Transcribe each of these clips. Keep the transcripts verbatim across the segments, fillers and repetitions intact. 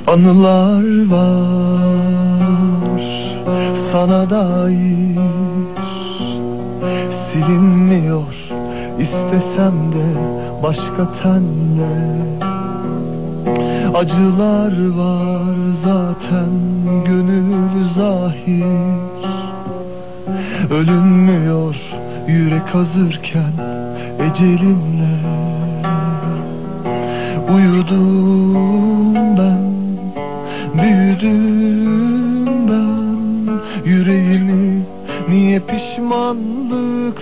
Anılar var sana dair, silinmiyor istesem de başka tenle. Acılar var zaten gönül zahir, ölünmüyor yürek hazırken ecelinle. Uyudum ben, büyüdüm ben, yüreğimi niye pişmanlık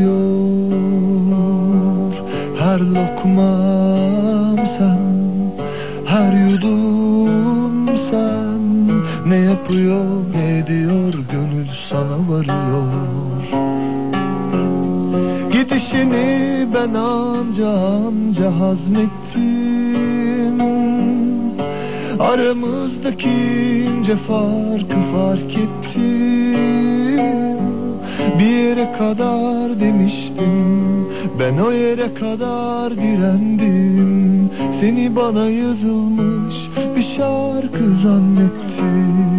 sarıyor? Her lokmam sen, her yudum sen. Ne yapıyor, ne ediyor, gönül sana varıyor. Gidişini ben anca anca hazmettim. Aramızdaki ince farkı fark ettim. Bir yere kadar demiştim, ben o yere kadar direndim. Seni bana yazılmış bir şarkı zannettim.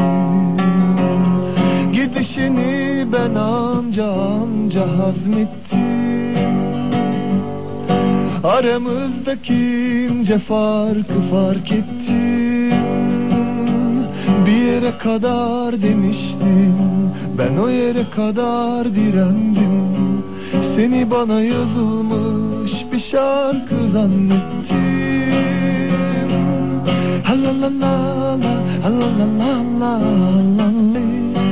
Gidişini ben anca anca hazmettim. Aramızdaki ince farkı fark ettim. Bir yere kadar demiştim, ben o yere kadar direndim. Seni bana yazılmış bir şarkı zannettim. Ha la la la la, ha la la la la la li.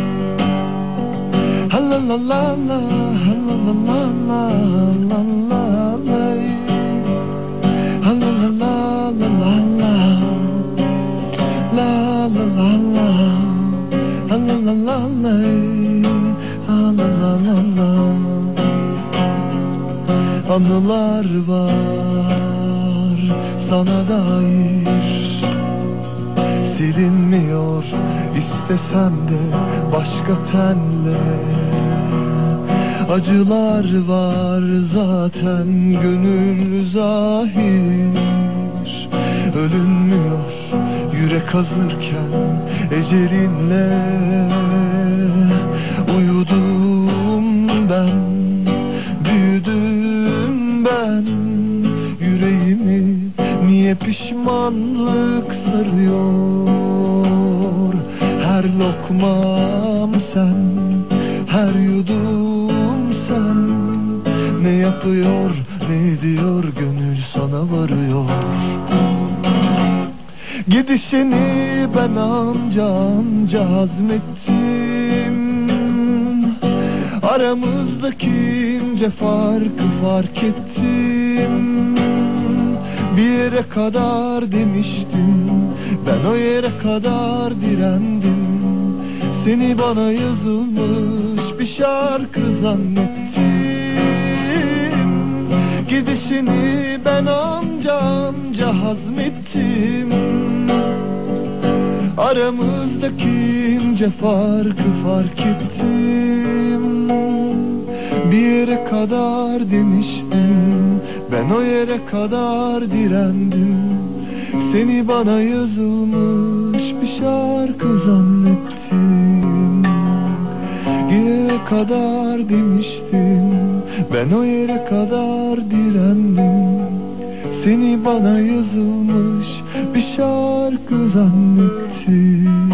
Ha la la la la, ha la la la la la la li. Ha la la la la la la, la la la la, ha la la la la, ha la la la la. Anılar var sana dair, silinmiyor istesem de başka tenle. Acılar var zaten gönül zahir, ölünmüyor yürek hazırken ecelinle. Uyudum ben, büyüdüm ben, yüreğimi niye pişmanlık sarıyor? Her lokmam sen, her yudum sen. Ne yapıyor, ne ediyor, gönül sana varıyor. Gidişini ben anca anca hazmettim. Aramızdaki ince farkı fark ettim. Bir yere kadar demiştim, ben o yere kadar direndim. Seni bana yazılmış bir şarkı zannettim. Gidişini ben anca anca hazmettim. Aramızdaki ince farkı fark ettim. Bir yere kadar demiştim, ben o yere kadar direndim. Seni bana yazılmış bir şarkı zannettim. Yere kadar demiştim, ben o yere kadar direndim. Seni bana yazılmış bir şarkı zannettim.